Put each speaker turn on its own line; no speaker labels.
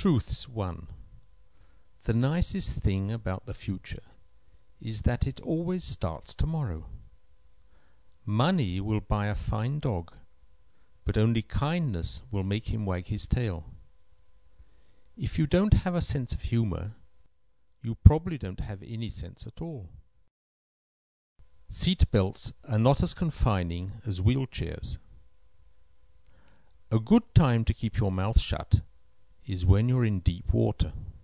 Truths 1. The nicest thing about the future is that it always starts tomorrow. Money will buy a fine dog, but only kindness will make him wag his tail. If you don't have a sense of humor, you probably don't have any sense at all. Seat belts are not as confining as wheelchairs. A good time to keep your mouth shut is when you're in deep water.